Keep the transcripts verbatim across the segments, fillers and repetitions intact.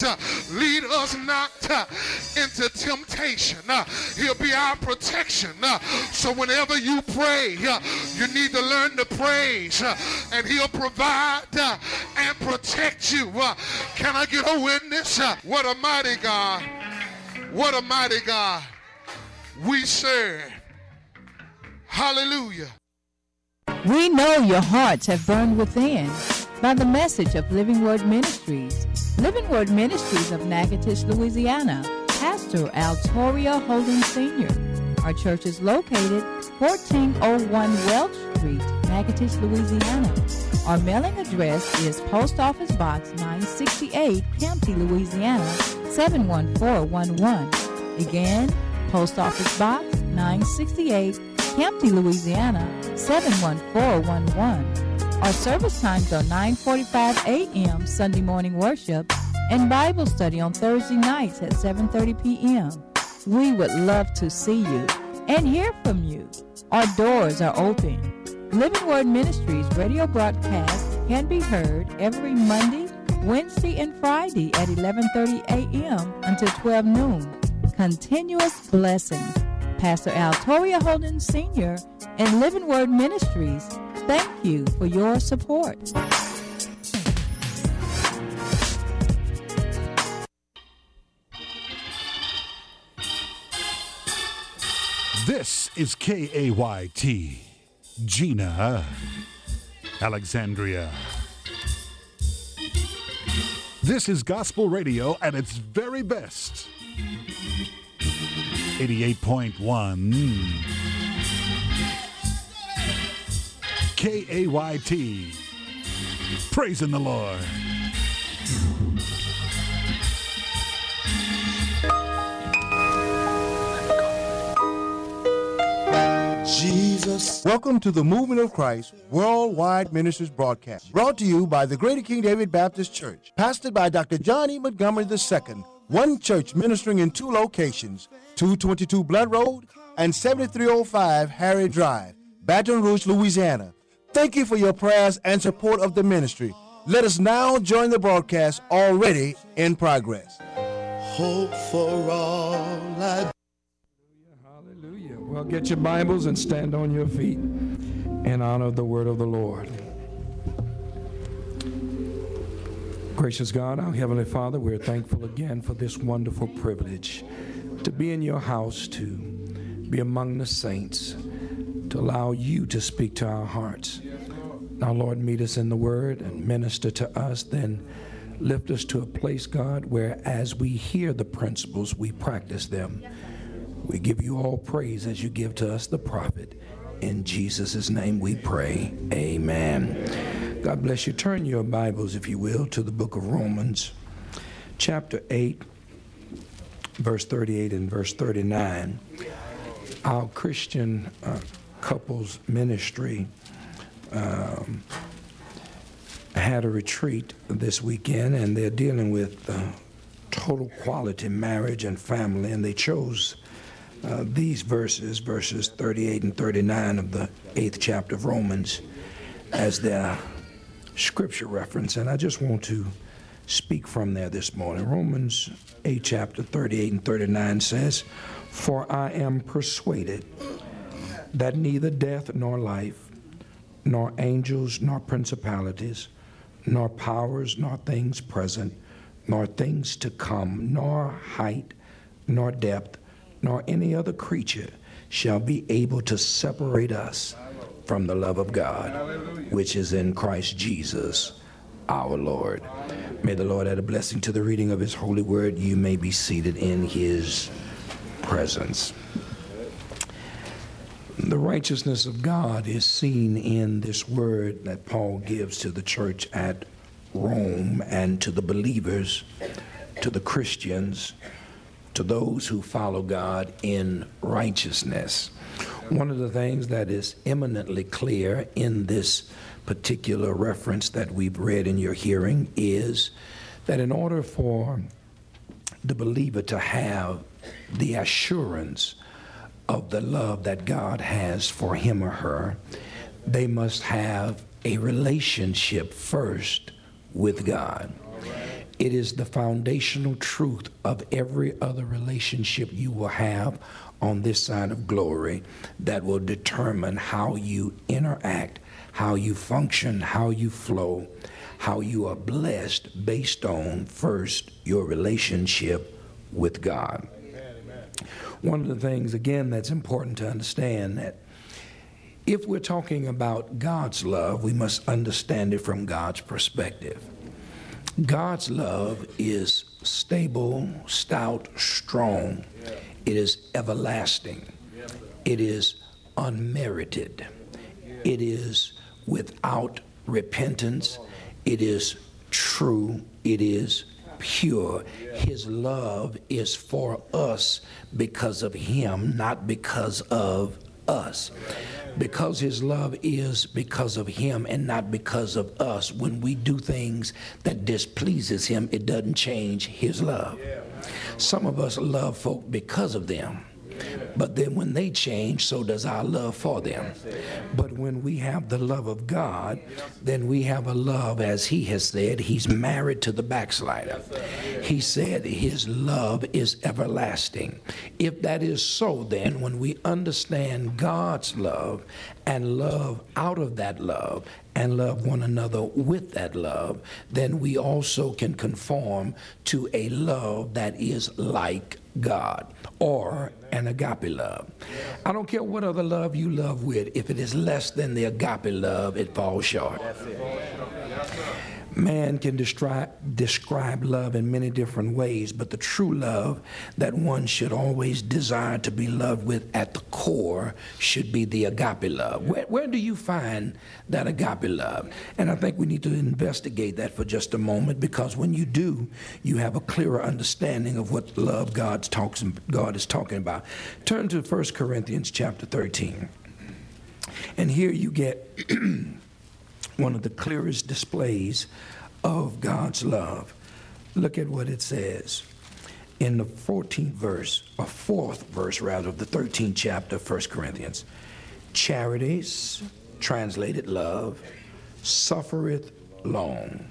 Uh, lead us not uh, into temptation. Uh, he'll be our protection. Uh, so whenever you pray, uh, you need to learn to praise, uh, and he'll provide uh, and protect you. Uh, can I get a witness? Uh, what a mighty God. What a mighty God we serve. Hallelujah. We know your hearts have burned within by the message of Living Word Ministries. Living Word Ministries of Natchitoches, Louisiana. Pastor Altoria Holden Senior Our church is located fourteen oh one Welch Street, Natchitoches, Louisiana. Our mailing address is Post Office Box nine sixty-eight, Campty, Louisiana, seven one four one one. Again, Post Office Box nine sixty-eight, Campty, Louisiana, seven one four one one. Our service times are nine forty-five a.m. Sunday morning worship and Bible study on Thursday nights at seven thirty p.m. We would love to see you and hear from you. Our doors are open. Living Word Ministries radio broadcast can be heard every Monday, Wednesday, and Friday at eleven thirty a.m. until twelve noon. Continuous blessings. Pastor Altoria Holden Senior and Living Word Ministries, thank you for your support. This is K A Y T, Gina, Alexandria. This is gospel radio at its very best. eighty-eight point one K A Y T, praising the Lord. Jesus. Welcome to the Movement of Christ Worldwide Ministries broadcast, brought to you by the Greater King David Baptist Church, pastored by Doctor John E. Montgomery the Second, one church ministering in two locations, two twenty-two Blood Road and seventy-three oh five Harry Drive, Baton Rouge, Louisiana. Thank you for your prayers and support of the ministry. Let us now join the broadcast already in progress. Hope for all I... Hallelujah. Well, get your Bibles and stand on your feet in honor of the word of the Lord. Gracious God, our Heavenly Father, we're thankful again for this wonderful privilege to be in your house, to be among the saints, to allow you to speak to our hearts. Now, Lord, meet us in the word and minister to us, then lift us to a place, God, where as we hear the principles, we practice them. We give you all praise as you give to us the prophet. In Jesus' name we pray, amen. God bless you. Turn your Bibles, if you will, to the book of Romans, chapter eight, verse thirty-eight and verse thirty-nine. Our Christian uh, couples ministry um, had a retreat this weekend, and they're dealing with uh, total quality marriage and family, and they chose uh, these verses, verses thirty-eight and thirty-nine of the eighth chapter of Romans, as their scripture reference, and I just want to speak from there this morning. Romans eight, chapter thirty-eight and thirty-nine says, "For I am persuaded that neither death nor life, nor angels, nor principalities, nor powers, nor things present, nor things to come, nor height, nor depth, nor any other creature shall be able to separate us from the love of God, which is in Christ Jesus, our Lord." May the Lord add a blessing to the reading of his holy word. You may be seated in his presence. The righteousness of God is seen in this word that Paul gives to the church at Rome and to the believers, to the Christians, to those who follow God in righteousness. One of the things that is eminently clear in this particular reference that we've read in your hearing is that in order for the believer to have the assurance of the love that God has for him or her, they must have a relationship first with God. It is the foundational truth of every other relationship you will have on this side of glory that will determine how you interact, how you function, how you flow, how you are blessed based on, first, your relationship with God. Amen, amen. One of the things, again, that's important to understand that if we're talking about God's love, we must understand it from God's perspective. God's love is stable, stout, strong. It is everlasting. It is unmerited. It is without repentance. It is true. It is pure. His love is for us because of him, not because of us. Because his love is because of him and not because of us. When we do things that displeases him, it doesn't change his love. Some of us love folk because of them. But then when they change, so does our love for them. But when we have the love of God, then we have a love, as he has said, he's married to the backslider. He said his love is everlasting. If that is so, then when we understand God's love and love out of that love and love one another with that love, then we also can conform to a love that is like God, or an agape love. I don't care what other love you love with. If it is less than the agape love, it falls short. Man can describe, describe love in many different ways, but the true love that one should always desire to be loved with at the core should be the agape love. Where, where do you find that agape love? And I think we need to investigate that for just a moment, because when you do, you have a clearer understanding of what love God's talks, God is talking about. Turn to First Corinthians chapter thirteen. And here you get one of the clearest displays of God's love. Look at what it says in the fourteenth verse, or fourth verse rather, of the thirteenth chapter of First Corinthians. Charities, translated love, suffereth long.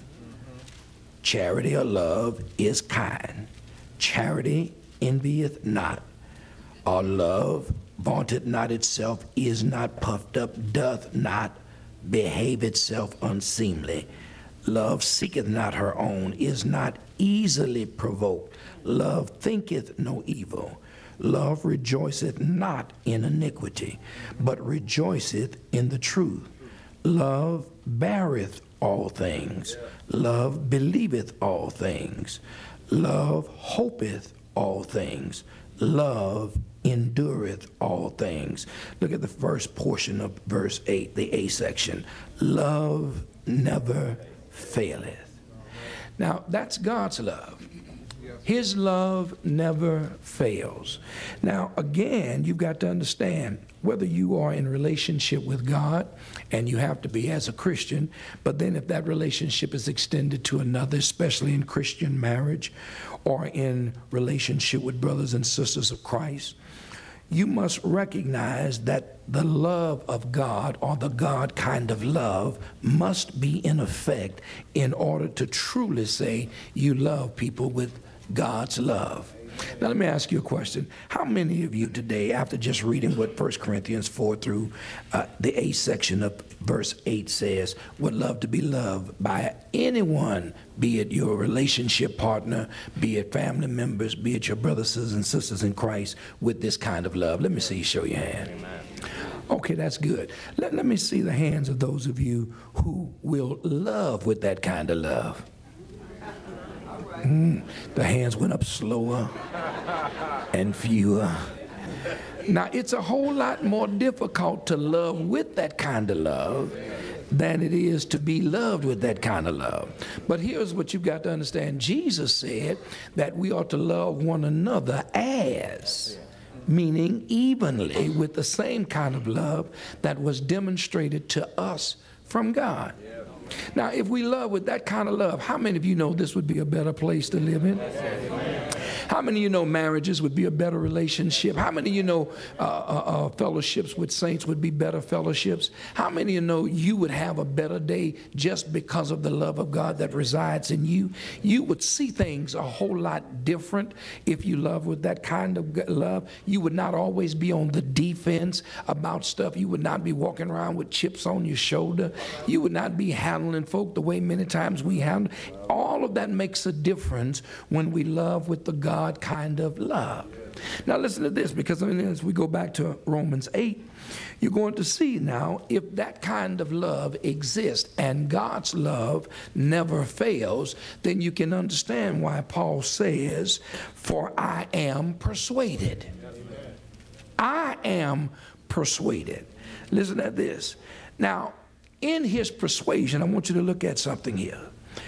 Charity or love is kind. Charity envieth not, or love vaunteth not itself, is not puffed up, doth not behave itself unseemly. Love seeketh not her own, is not easily provoked. Love thinketh no evil. Love rejoiceth not in iniquity, but rejoiceth in the truth. Love beareth all things. Love believeth all things. Love hopeth all things. Love endureth all things. Look at the first portion of verse eight, the A section. Love never faileth. Now, that's God's love. His love never fails. Now, again, you've got to understand, whether you are in relationship with God, and you have to be as a Christian, but then if that relationship is extended to another, especially in Christian marriage or in relationship with brothers and sisters of Christ, you must recognize that the love of God, or the God kind of love, must be in effect in order to truly say you love people with God's love. Now let me ask you a question. How many of you today, after just reading what First Corinthians four through uh, the A section of verse eight says, would love to be loved by anyone, be it your relationship partner, be it family members, be it your brothers and sisters in Christ, with this kind of love? Let me see you show your hand. Amen. Okay, that's good. Let, let me see the hands of those of you who will love with that kind of love. Mm, the hands went up slower and fewer. Now, it's a whole lot more difficult to love with that kind of love than it is to be loved with that kind of love. But here's what you've got to understand. Jesus said that we ought to love one another as, meaning evenly, with the same kind of love that was demonstrated to us from God. Now, if we love with that kind of love, how many of you know this would be a better place to live in? How many of you know marriages would be a better relationship? How many of you know uh, uh, uh, fellowships with saints would be better fellowships? How many of you know you would have a better day just because of the love of God that resides in you? You would see things a whole lot different if you love with that kind of love. You would not always be on the defense about stuff. You would not be walking around with chips on your shoulder. You would not be handling folk the way many times we handle. All of that makes a difference when we love with the God kind of love. Now listen to this, because I mean, as we go back to Romans eight, you're going to see now if that kind of love exists and God's love never fails, then you can understand why Paul says, for I am persuaded. I am persuaded. Listen to this. Now, in his persuasion, I want you to look at something here.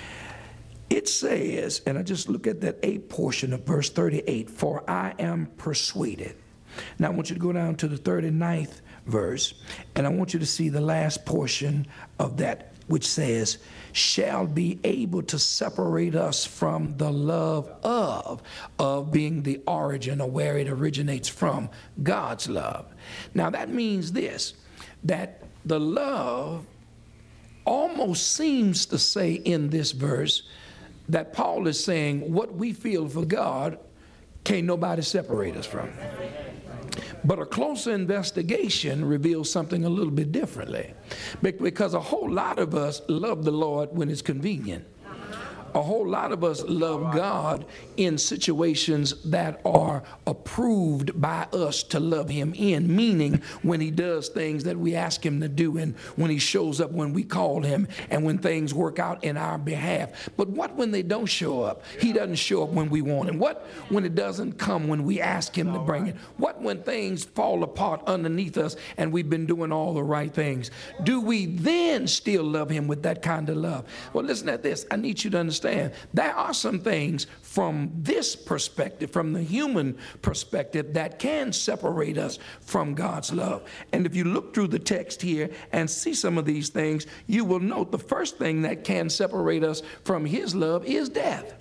It says, and I just look at that eighth portion of verse thirty-eight, for I am persuaded. Now I want you to go down to the thirty-ninth verse, and I want you to see the last portion of that, which says, shall be able to separate us from the love of, of being the origin or where it originates from, God's love. Now that means this, that the love almost seems to say in this verse that Paul is saying what we feel for God can't nobody separate us from. But a closer investigation reveals something a little bit differently, because a whole lot of us love the Lord when it's convenient. A whole lot of us love God in situations that are approved by us to love him in, meaning when he does things that we ask him to do, and when he shows up when we call him, and when things work out in our behalf. But what when they don't show up? He doesn't show up when we want him. What when it doesn't come when we ask him to bring it? What when things fall apart underneath us and we've been doing all the right things? Do we then still love him with that kind of love? Well, listen at this. I need you to understand. There are some things from this perspective, from the human perspective, that can separate us from God's love. And if you look through the text here and see some of these things, you will note the first thing that can separate us from his love is death.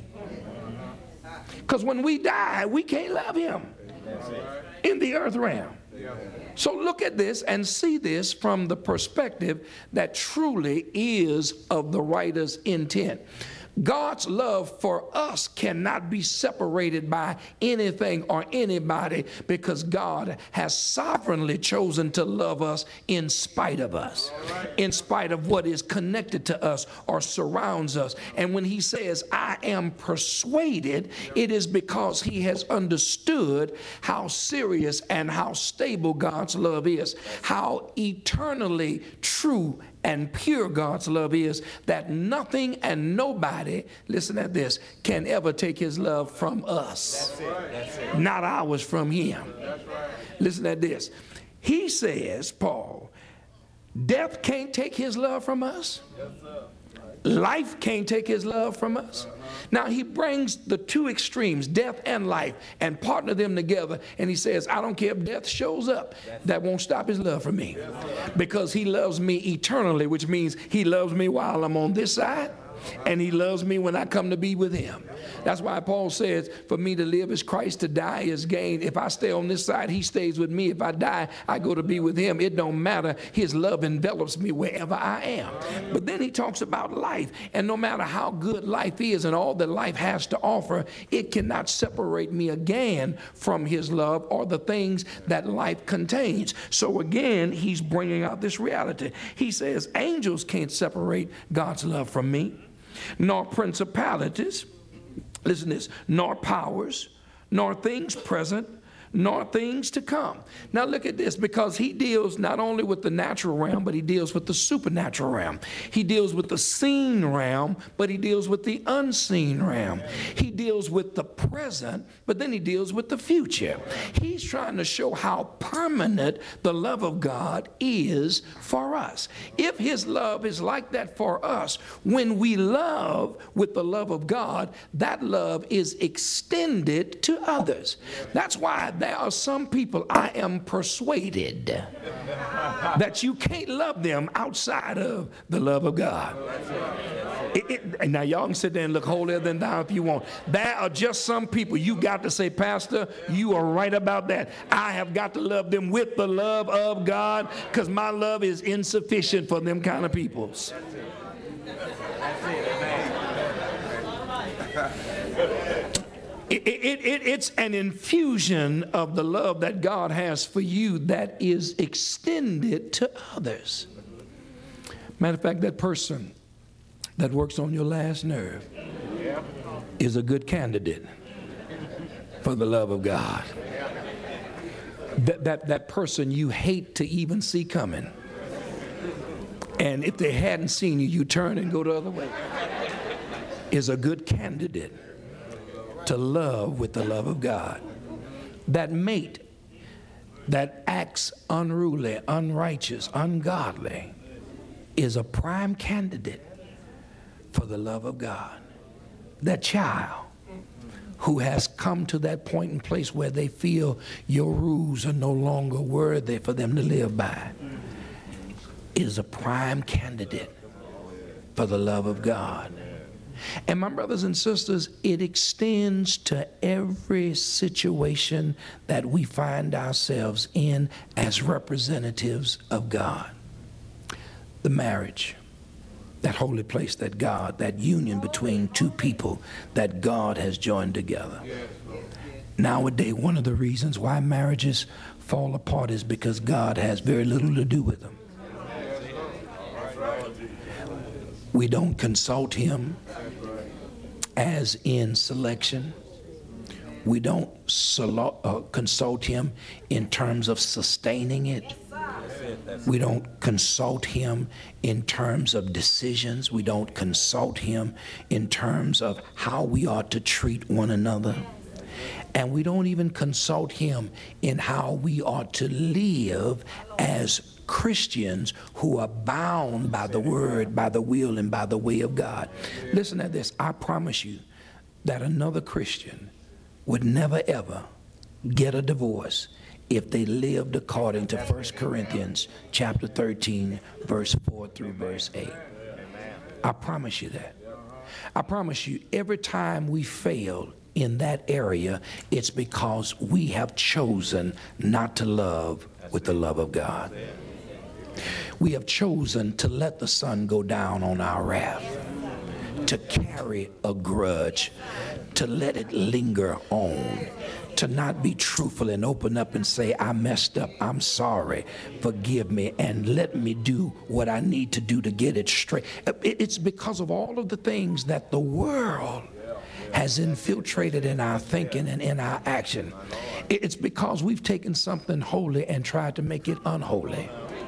Because when we die, we can't love him in the earth realm. So look at this and see this from the perspective that truly is of the writer's intent. God's love for us cannot be separated by anything or anybody, because God has sovereignly chosen to love us in spite of us, in spite of what is connected to us or surrounds us. And when he says, I am persuaded, it is because he has understood how serious and how stable God's love is, how eternally true and pure God's love is, that nothing and nobody, listen at this, can ever take his love from us. That's it. That's it. Not ours from him. That's right. Listen at this. He says, Paul, death can't take his love from us. Yes, sir. Life can't take his love from us. Now he brings the two extremes, death and life, and partner them together, and he says, I don't care if death shows up, that won't stop his love for me, because he loves me eternally, which means he loves me while I'm on this side, and he loves me when I come to be with him. That's why Paul says, for me to live is Christ, to die is gain. If I stay on this side, he stays with me. If I die, I go to be with him. It don't matter. His love envelops me wherever I am. But then he talks about life, and no matter how good life is and all that life has to offer, it cannot separate me again from his love or the things that life contains. So again, he's bringing out this reality. He says, angels can't separate God's love from me, nor principalities, listen to this, nor powers, nor things present, nor things to come. Now look at this, because he deals not only with the natural realm, but he deals with the supernatural realm. He deals with the seen realm, but he deals with the unseen realm. He deals with the present, but then he deals with the future. He's trying to show how permanent the love of God is for us. If his love is like that for us, when we love with the love of God, that love is extended to others. That's why there are some people, I am persuaded that you can't love them outside of the love of God. It, it, now, y'all can sit there and look holier than thou if you want. There are just some people you got to say, Pastor, you are right about that. I have got to love them with the love of God because my love is insufficient for them kind of peoples. It, it, it, it's an infusion of the love that God has for you that is extended to others. Matter of fact, that person that works on your last nerve is a good candidate for the love of God. That, that, that person you hate to even see coming. And if they hadn't seen you, you turn and go the other way. Is a good candidate to love with the love of God. That mate that acts unruly, unrighteous, ungodly is a prime candidate for the love of God. That child who has come to that point and place where they feel your rules are no longer worthy for them to live by is a prime candidate for the love of God. And my brothers and sisters, it extends to every situation that we find ourselves in as representatives of God. The marriage, that holy place that God, that union between two people that God has joined together. Nowadays, one of the reasons why marriages fall apart is because God has very little to do with them. We don't consult him as in selection. We don't solo- uh, consult him in terms of sustaining it. We don't consult him in terms of decisions. We don't consult him in terms of how we ought to treat one another. And we don't even consult him in how we ought to live as Christians who are bound by the word, by the will, and by the way of God. Listen to this. I promise you that another Christian would never ever get a divorce if they lived according to First Corinthians chapter thirteen, verse four through verse eight. I promise you that. I promise you, every time we fail in that area, it's because we have chosen not to love with the love of God. We have chosen to let the sun go down on our wrath, to carry a grudge, to let it linger on, to not be truthful and open up and say, I messed up, I'm sorry, forgive me, and let me do what I need to do to get it straight. It's because of all of the things that the world has infiltrated in our thinking and in our action. It's because we've taken something holy and tried to make it unholy.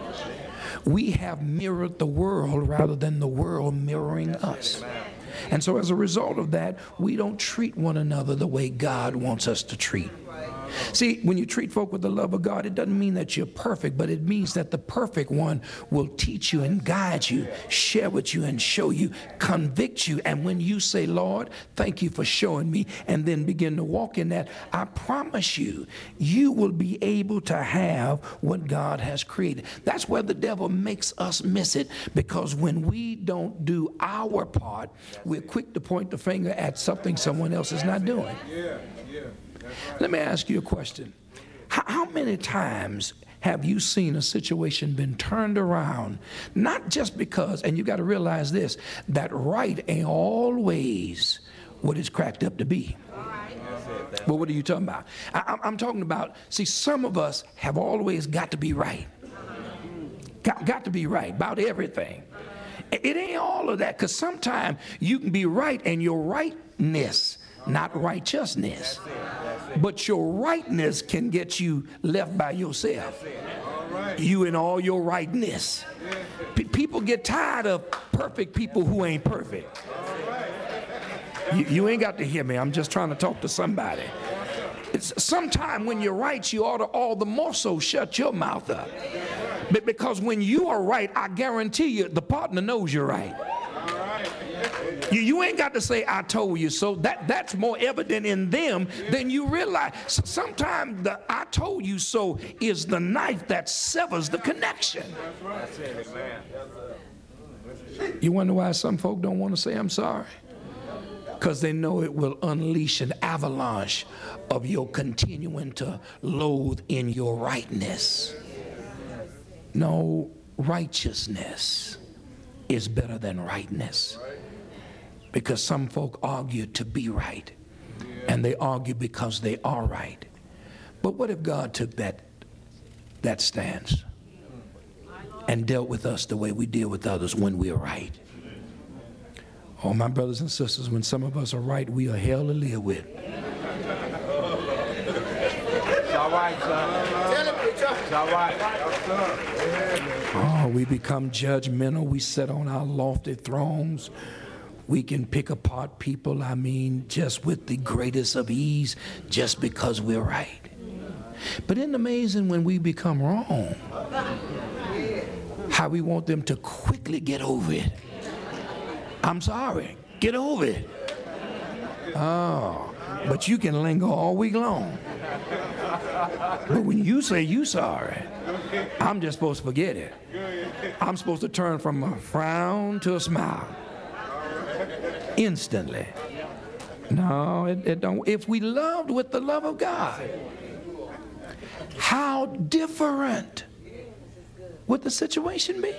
We have mirrored the world rather than the world mirroring us. And so as a result of that, we don't treat one another the way God wants us to treat. See, when you treat folk with the love of God, it doesn't mean that you're perfect, but it means that the perfect one will teach you and guide you, share with you and show you, convict you. And when you say, Lord, thank you for showing me, and then begin to walk in that, I promise you, you will be able to have what God has created. That's where the devil makes us miss it, because when we don't do our part, we're quick to point the finger at something someone else is not doing. Yeah, yeah. Let me ask you a question. How, how many times have you seen a situation been turned around? Not just because, and you got to realize this, that right ain't always what it's cracked up to be. Well, what are you talking about? I, I'm talking about, see, some of us have always got to be right. Got, got to be right about everything. It ain't all of that, because sometimes you can be right and your rightness, not righteousness. But your rightness can get you left by yourself. You and all your rightness. P- people get tired of perfect people who ain't perfect. You, you ain't got to hear me. I'm just trying to talk to somebody. It's sometime when you're right, you ought to all the more so shut your mouth up. But because when you are right, I guarantee you the partner knows you're right. You, you ain't got to say, I told you so. That, that's more evident in them than you realize. So sometimes the I told you so is the knife that severs the connection. You wonder why some folk don't want to say I'm sorry? Because they know it will unleash an avalanche of your continuing to loathe in your rightness. No, righteousness is better than rightness. Because some folk argue to be right, and they argue because they are right. But what if God took that, that stance and dealt with us the way we deal with others when we're right? Oh, my brothers and sisters, when some of us are right, we are hell to live with. It's all right, son. It's all right. Oh, we become judgmental. We sit on our lofty thrones. We can pick apart people, I mean, just with the greatest of ease, just because we're right. But isn't it amazing when we become wrong, how we want them to quickly get over it? I'm sorry, get over it. Oh, but you can linger all week long. But when you say you sorry, I'm just supposed to forget it. I'm supposed to turn from a frown to a smile instantly. No, it, it don't. If we loved with the love of God, how different would the situation be?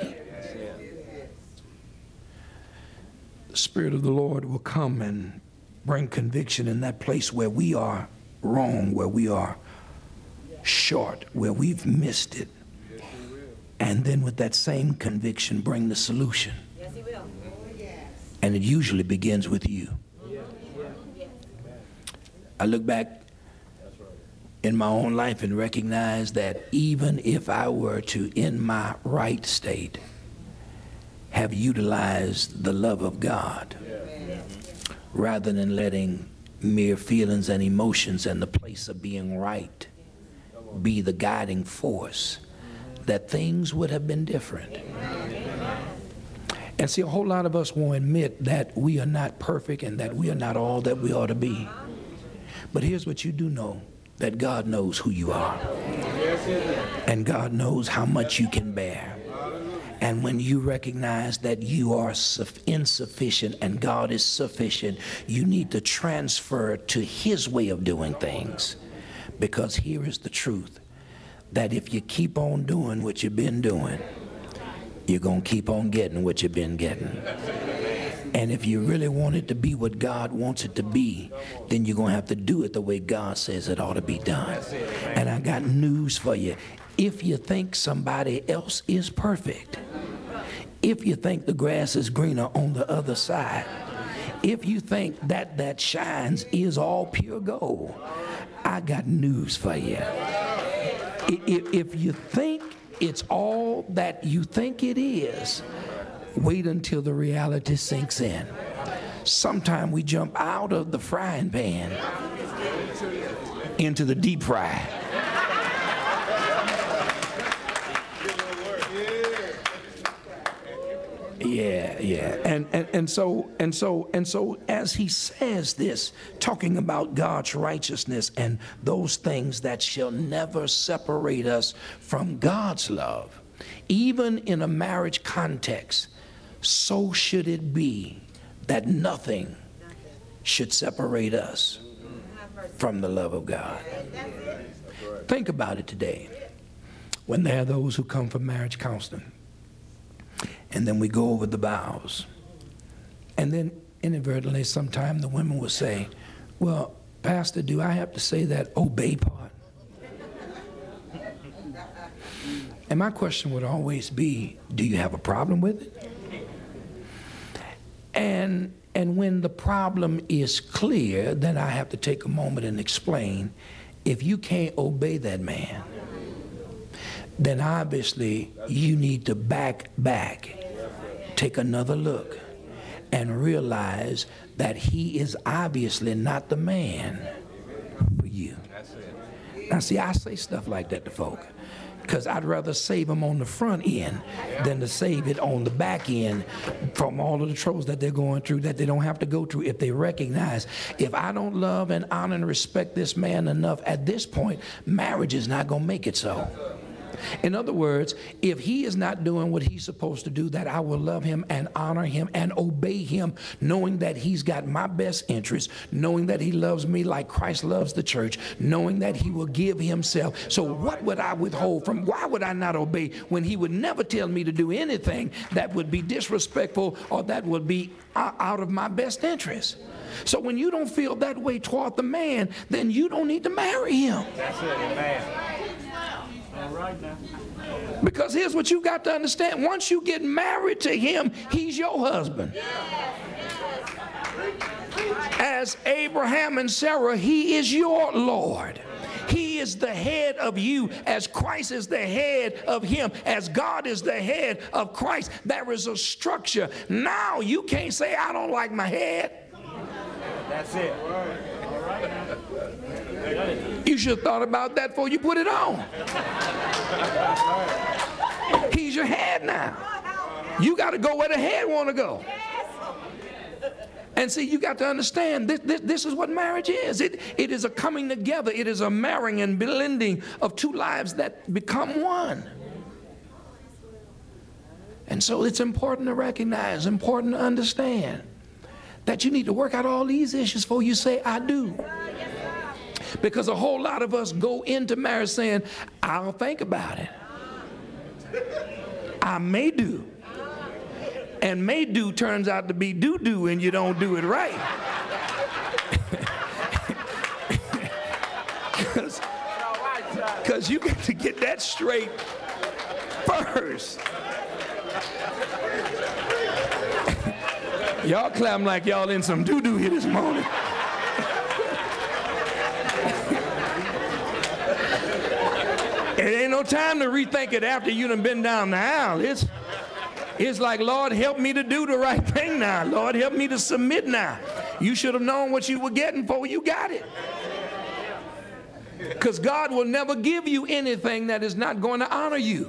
The Spirit of the Lord will come and bring conviction in that place where we are wrong, where we are short, where we've missed it. And then with that same conviction, bring the solution. Yes, He will. And it usually begins with you. I look back in my own life and recognize that even if I were to, in my right state, have utilized the love of God rather than letting mere feelings and emotions and the place of being right be the guiding force, that things would have been different. And see, a whole lot of us won't admit that we are not perfect and that we are not all that we ought to be. But here's what you do know, that God knows who you are. And God knows how much you can bear. And when you recognize that you are insufficient and God is sufficient, you need to transfer to His way of doing things. Because here is the truth, that if you keep on doing what you've been doing, you're going to keep on getting what you've been getting. And if you really want it to be what God wants it to be, then you're going to have to do it the way God says it ought to be done. And I got news for you. If you think somebody else is perfect, if you think the grass is greener on the other side, if you think that that shines is all pure gold, I got news for you. If, if you think it's all that you think it is, wait until the reality sinks in. Sometimes we jump out of the frying pan into the deep fry. Yeah, yeah. And, and and so and so and so as he says this, talking about God's righteousness and those things that shall never separate us from God's love, even in a marriage context, so should it be that nothing should separate us from the love of God. Think about it today. When there are those who come for marriage counseling, and then we go over the vows. And then inadvertently, sometime the women will say, well, Pastor, do I have to say that obey part? And my question would always be, do you have a problem with it? And, and when the problem is clear, then I have to take a moment and explain, if you can't obey that man, then obviously you need to back back. Take another look and realize that he is obviously not the man for you. Now see, I say stuff like that to folk because I'd rather save them on the front end than to save it on the back end from all of the troubles that they're going through that they don't have to go through if they recognize, if I don't love and honor and respect this man enough at this point, marriage is not going to make it so. In other words, if he is not doing what he's supposed to do, that I will love him and honor him and obey him, knowing that he's got my best interest, knowing that he loves me like Christ loves the church, knowing that he will give himself. So what would I withhold from? Why would I not obey when he would never tell me to do anything that would be disrespectful or that would be out of my best interest? So when you don't feel that way toward the man, then you don't need to marry him. That's it, amen. All right now. Because here's what you got to understand. Once you get married to him, he's your husband. As Abraham and Sarah, he is your Lord. He is the head of you, as Christ is the head of him, as God is the head of Christ. There is a structure. Now you can't say, I don't like my head. That's it. All right now. You should have thought about that before you put it on. He's your head now. You got to go where the head want to go. And see, you got to understand, this, this, this is what marriage is. It, it is a coming together. It is a marrying and blending of two lives that become one. And so it's important to recognize, important to understand that you need to work out all these issues before you say, I do. Because a whole lot of us go into marriage saying, I'll think about it. I may do. And may do turns out to be do-do and you don't do it right. Because you got to get that straight first. Y'all clapping like y'all in some doo-doo here this morning. It ain't no time to rethink it after you done been down the aisle. It's, it's like, Lord, help me to do the right thing now. Lord, help me to submit now. You should have known what you were getting before you got it. Because God will never give you anything that is not going to honor you.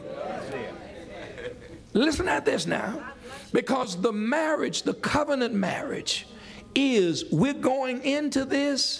Listen at this now. Because the marriage, the covenant marriage, is we're going into this,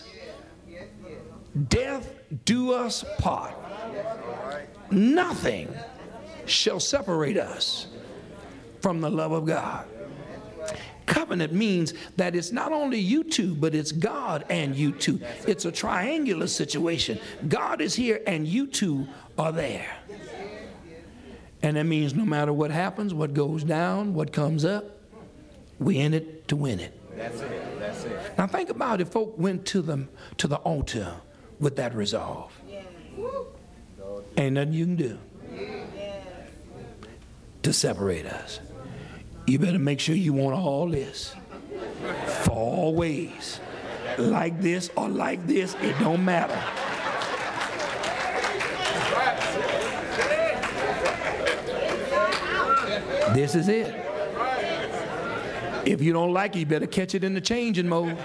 death do us part. Nothing shall separate us from the love of God. Covenant means that it's not only you two, but it's God and you two. It's a triangular situation. God is here and you two are there. And that means no matter what happens, what goes down, what comes up, we in it to win it. That's it. That's it. Now think about if folk went to the, to the altar with that resolve. Ain't nothing you can do to separate us. You better make sure you want all this for always. Like this or like this, it don't matter. This is it. If you don't like it, you better catch it in the changing mode.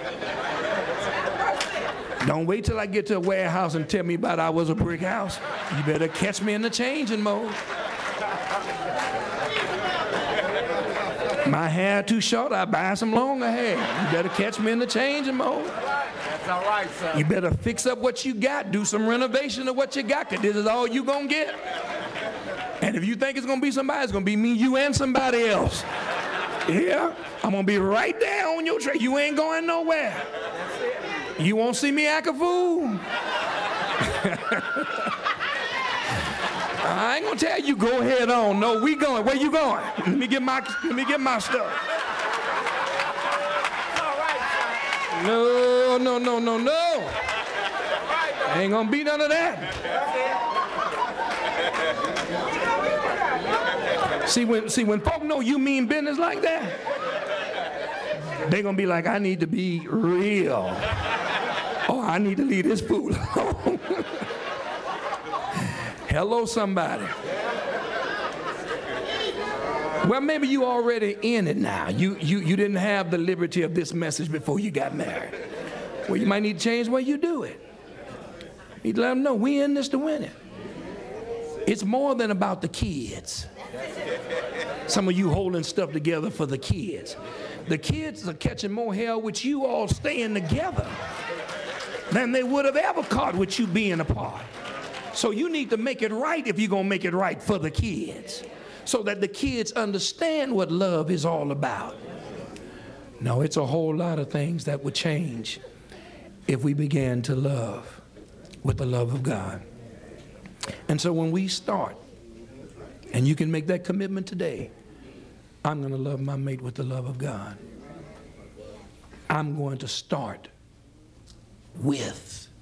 Don't wait till I get to a warehouse and tell me about I was a brick house. You better catch me in the changing mode. My hair too short, I buy some longer hair. You better catch me in the changing mode. That's all right, son. You better fix up what you got. Do some renovation of what you got, because this is all you gonna get. And if you think it's gonna be somebody, it's gonna be me, you, and somebody else. Yeah, I'm gonna be right there on your track. You ain't going nowhere. You won't see me act a fool. I ain't gonna tell you go ahead on. No, we going. Where you going? Let me get my let me get my stuff. No, no, no, no, no. Ain't gonna be none of that. See when see when folk know you mean business like that, they gonna be like, I need to be real. Oh, I need to leave this fool alone. Hello, somebody. Well, maybe you already in it now. You, you, you didn't have the liberty of this message before you got married. Well, you might need to change the way you do it. You need to let them know we in this to win it. It's more than about the kids. Some of you holding stuff together for the kids. The kids are catching more hell with you all staying together than they would have ever caught with you being apart. So you need to make it right if you're going to make it right for the kids, so that the kids understand what love is all about. No, it's a whole lot of things that would change if we began to love with the love of God. And so when we start, and you can make that commitment today, I'm going to love my mate with the love of God. I'm going to start with